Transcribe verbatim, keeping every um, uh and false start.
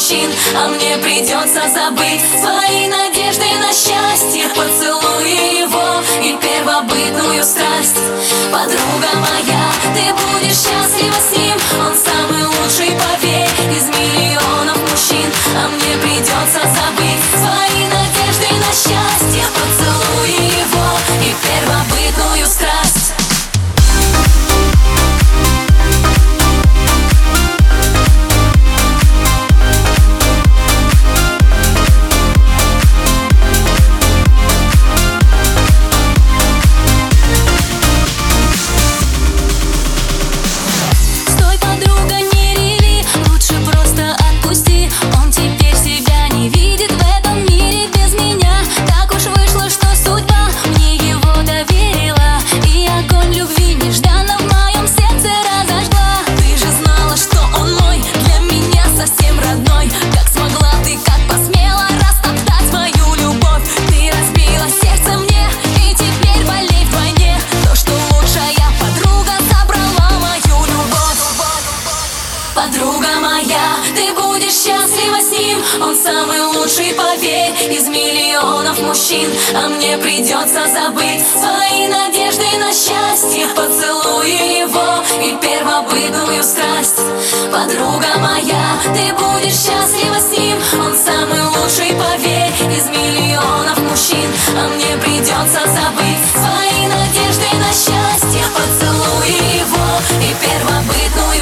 мужчин, а мне придется забыть свои надежды на счастье, поцелуи его и первобытную страсть. Подруга моя, ты будешь счастлива с ним, он самый лучший, поверь, из миллионов мужчин, а мне придется забыть свои надежды на счастье, поцелуи его и первобытную страсть. Подруга моя, ты будешь счастлива с ним, он самый лучший, поверь, из миллионов мужчин, а мне придется забыть свои надежды на счастье, поцелуи его и первобытную страсть. Подруга моя, ты будешь счастлива с ним, он самый лучший, поверь, из миллионов мужчин, а мне придется забыть свои надежды на счастье, поцелуи его и первобытную